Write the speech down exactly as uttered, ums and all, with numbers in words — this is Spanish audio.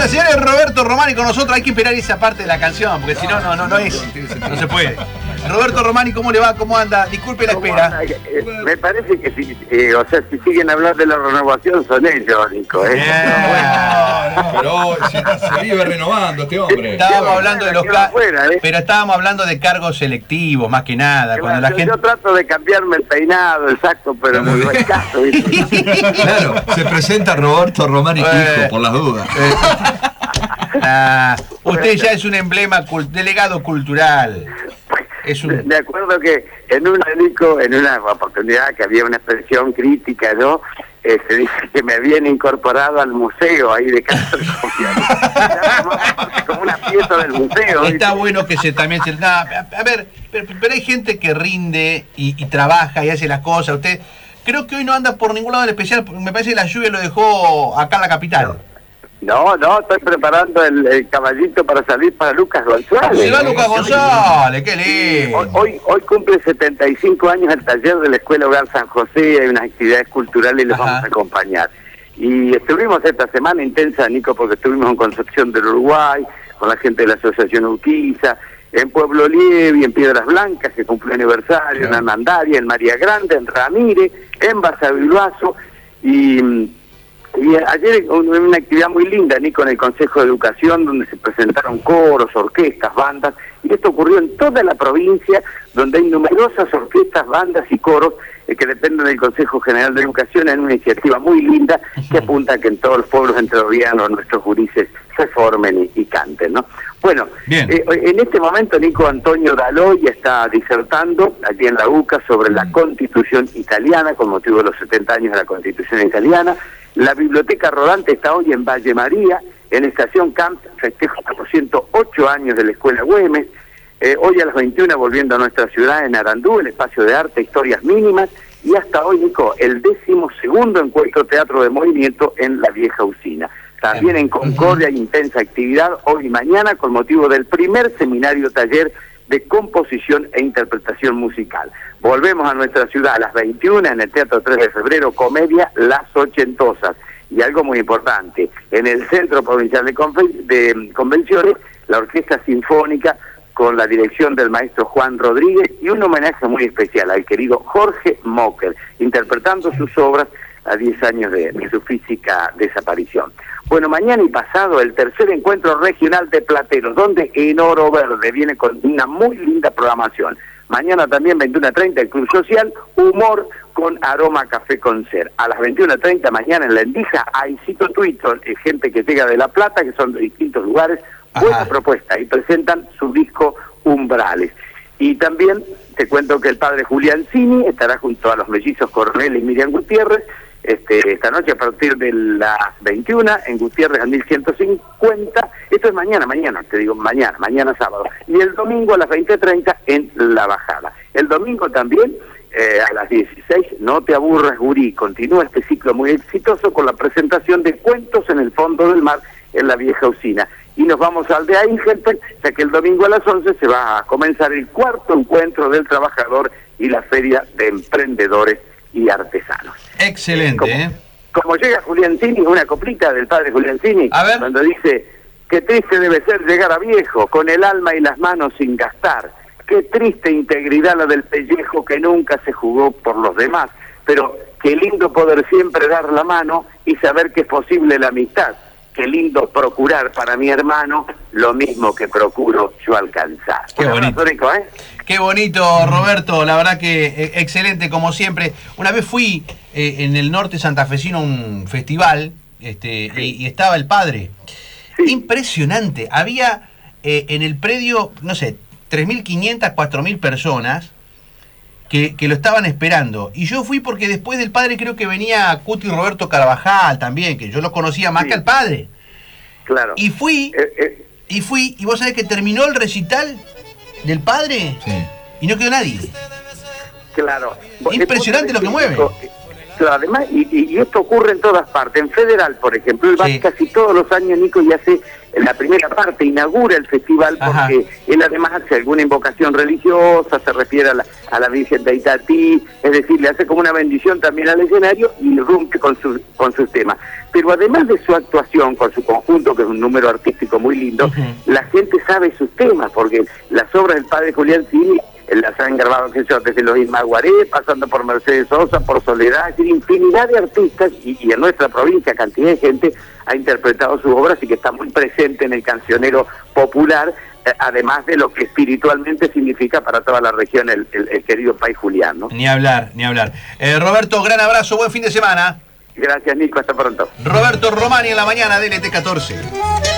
Señoras y señores, Roberto Romani con nosotros. Hay que esperar esa parte de la canción, porque si no, no, no, no es. No se puede. Roberto Romani, ¿cómo le va? ¿Cómo anda? Disculpe la espera. Eh, me parece que si, eh, o sea, si siguen hablando de la renovación son ellos, Nico. ¿eh? Yeah. No, pero se, se vive renovando este hombre. Estábamos hablando de los ca- fuera, ¿eh? pero estábamos hablando de cargos selectivos, más que nada. Claro, cuando la yo, gente... yo trato de cambiarme el peinado, el saco, pero no doy caso. Claro, se presenta Roberto Romani Eh. Hijo, por las dudas. Eh, ah, usted ya es un emblema, cult- delegado cultural. Es un... Me acuerdo que en una, Nico, en una oportunidad que había una expresión crítica, ¿no? Eh, se dice que me habían incorporado al museo ahí de Castro. como, como una pieza del museo. Está ¿viste? bueno que se también se... No, a, a ver, pero, pero hay gente que rinde y, y trabaja y hace las cosas. Usted creo que hoy no anda por ningún lado en especial, porque me parece que la lluvia lo dejó acá en la capital. No, no, estoy preparando el, el caballito para salir para Lucas González. Se va Lucas González, qué lindo. Hoy, hoy, hoy cumple setenta y cinco años el taller de la Escuela Hogar San José, hay unas actividades culturales y les Ajá. vamos a acompañar. Y estuvimos esta semana intensa, Nico, porque estuvimos en Concepción del Uruguay, con la gente de la Asociación Urquiza, en Pueblo Lievi, en Piedras Blancas, que cumple aniversario, Claro. en Armandaria, en María Grande, en Ramírez, en Basavilbaso, y... Y ayer una actividad muy linda, Nico, en el Consejo de Educación, donde se presentaron coros, orquestas, bandas, y esto ocurrió en toda la provincia, donde hay numerosas orquestas, bandas y coros eh, que dependen del Consejo General de Educación, en una iniciativa muy linda que apunta a que en todos los pueblos entrerrianos nuestros gurises se formen y, y canten, ¿no? Bueno, eh, en este momento Nico Antonio Daloy está disertando aquí en la UCA sobre la Constitución italiana, con motivo de los setenta años de la Constitución italiana. La Biblioteca Rodante está hoy en Valle María, en Estación Camp, festejo por ciento ocho años de la Escuela Güemes. Eh, hoy a las veintiuna volviendo a nuestra ciudad en Arandú, el espacio de arte, historias mínimas. Y hasta hoy, Nico, el décimo segundo encuentro Teatro de Movimiento en la Vieja Usina. También en Concordia hay intensa actividad hoy y mañana con motivo del primer seminario taller de composición e interpretación musical. Volvemos a nuestra ciudad a las veintiuna en el Teatro tres de febrero, comedia Las Ochentosas. Y algo muy importante, en el Centro Provincial de, Conven- de Convenciones, la Orquesta Sinfónica con la dirección del maestro Juan Rodríguez y un homenaje muy especial al querido Jorge Mocker, interpretando sus obras a diez años de, de su física desaparición. Bueno, mañana y pasado el tercer encuentro regional de plateros, donde en Oro Verde viene con una muy linda programación. Mañana también veintiuna treinta el Club Social, humor con aroma café con ser. A las veintiuna treinta mañana en La Endija hay cito Twitter, eh, gente que llega de La Plata, que son de distintos lugares, buena Ajá. propuesta, y presentan su disco Umbrales. Y también te cuento que el padre Julián Cini estará junto a los mellizos Coronel y Miriam Gutiérrez, Este, esta noche a partir de las veintiuna en Gutiérrez al mil ciento cincuenta. Esto es mañana, mañana, te digo, mañana, mañana sábado. Y el domingo a las veinte treinta en La Bajada. El domingo también, eh, a las dieciséis, No te aburras, gurí. Continúa este ciclo muy exitoso con la presentación de Cuentos en el Fondo del Mar en la Vieja Usina. Y nos vamos al de Eingelten, ya que el domingo a las once se va a comenzar el cuarto encuentro del trabajador y la Feria de Emprendedores y Artesanos. Excelente, como, ¿eh? como llega Julián Cini, una coplita del padre Julián Cini, A ver. cuando dice: qué triste debe ser llegar a viejo, con el alma y las manos sin gastar. Qué triste integridad la del pellejo que nunca se jugó por los demás. Pero qué lindo poder siempre dar la mano y saber que es posible la amistad. Qué lindo procurar para mi hermano lo mismo que procuro yo alcanzar. Qué Un bonito. abrazo, Nico, ¿eh? Qué bonito, Roberto, la verdad que eh, excelente como siempre. Una vez fui eh, en el norte santafesino a un festival, este, Sí. y, y estaba el padre. Sí. Impresionante. Había eh, en el predio, no sé, tres mil quinientas, cuatro mil personas que, que lo estaban esperando. Y yo fui porque después del padre creo que venía Cuti Roberto Carvajal también, que yo lo conocía más Sí. que al padre. Claro. Y fui, Eh, eh, y fui, y vos sabés que terminó el recital del padre Sí. y no quedó nadie. Claro. Impresionante lo que mueve. Claro, además, y, y, y esto ocurre en todas partes. En Federal, por ejemplo, él va Sí. casi todos los años, Nico, y hace la primera parte, inaugura el festival, porque Ajá. él además hace alguna invocación religiosa, se refiere a la, a la Virgen de Itatí, es decir, le hace como una bendición también al escenario y irrumpe con, su, con sus temas. Pero además de su actuación, con su conjunto, que es un número artístico muy lindo, Uh-huh. la gente sabe sus temas, porque las obras del padre Julián Cini las han grabado, qué sé yo, desde los Ismaguaré, pasando por Mercedes Sosa, por Soledad, es decir, infinidad de artistas, y, y en nuestra provincia cantidad de gente ha interpretado sus obras y que está muy presente en el cancionero popular, eh, además de lo que espiritualmente significa para toda la región el, el, el querido Pai Julián, ¿no? Ni hablar, ni hablar. Eh, Roberto, gran abrazo, buen fin de semana. Gracias, Nico, hasta pronto. Roberto Romani en la mañana de L T catorce.